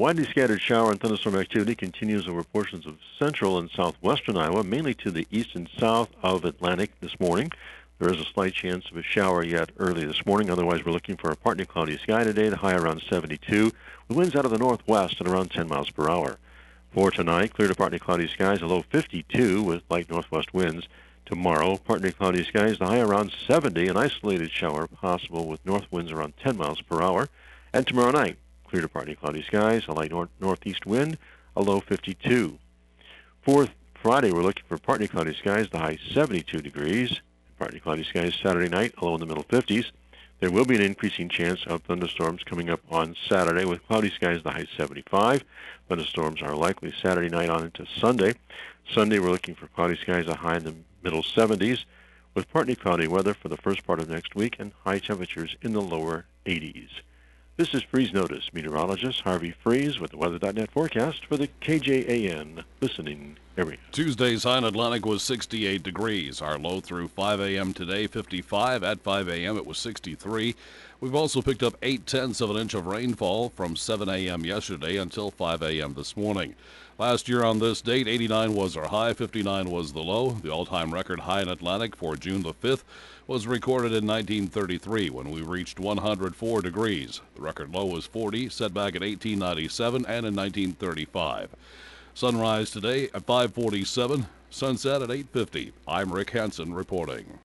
Widely scattered shower and thunderstorm activity continues over portions of central and southwestern Iowa, mainly to the east and south of Atlantic this morning. There is a slight chance of a shower yet early this morning. Otherwise, we're looking for a partly cloudy sky today, the high around 72, with winds out of the northwest at around 10 miles per hour. For tonight, clear to partly cloudy skies, a low 52 with light northwest winds. Tomorrow, partly cloudy skies, the high around 70, an isolated shower possible with north winds around 10 miles per hour. And tomorrow night, clear to partly cloudy skies, a light northeast wind, a low 52. For Friday, we're looking for partly cloudy skies, the high 72 degrees. Partly cloudy skies Saturday night, a low in the middle 50s. There will be an increasing chance of thunderstorms coming up on Saturday with cloudy skies, the high 75. Thunderstorms are likely Saturday night on into Sunday. Sunday, we're looking for cloudy skies, a high in the middle 70s, with partly cloudy weather for the first part of next week and high temperatures in the lower 80s. This is Freeze Notice meteorologist Harvey Freeze with the Weather.net forecast for the KJAN listening area. Tuesday's high in Atlantic was 68 degrees. Our low through 5 a.m. today, 55. At 5 a.m. it was 63. We've also picked up 0.8 of an inch of rainfall from 7 a.m. yesterday until 5 a.m. this morning. Last year on this date, 89 was our high, 59 was the low. The all-time record high in Atlantic for June the 5th was recorded in 1933 when we reached 104 degrees. The record low was 40, set back in 1897 and in 1935. Sunrise today at 5:47, sunset at 8:50. I'm Rick Hansen reporting.